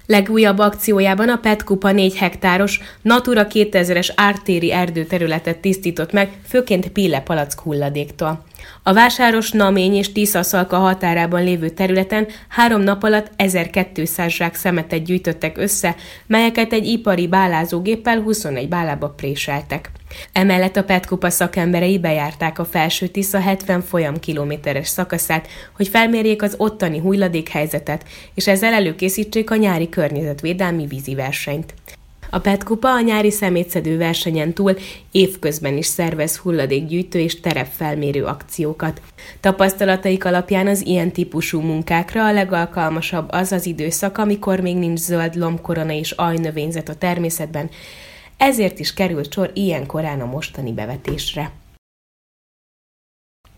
Legújabb akciójában a PET Kupa 4 hektáros Natura 2000-es ártéri erdőterületet tisztított meg, főként pillepalack hulladéktól. A Vásáros, Namény és Tiszaszalka határában lévő területen 3 nap alatt 1200 zsák szemetet gyűjtöttek össze, melyeket egy ipari bálázógéppel 21 bálába préseltek. Emellett a PET Kupa szakemberei bejárták a Felső-Tisza 70 folyamkilométeres szakaszát, hogy felmérjék az ottani hulladékhelyzetet, és ezzel előkészítsék a nyári környezetvédelmi víziversenyt. A PET Kupa a nyári szemétszedő versenyen túl évközben is szervez hulladékgyűjtő és terepfelmérő akciókat. Tapasztalataik alapján az ilyen típusú munkákra a legalkalmasabb az az időszak, amikor még nincs zöld lombkorona és ajnövényzet a természetben, ezért is került sor ilyen korán a mostani bevetésre.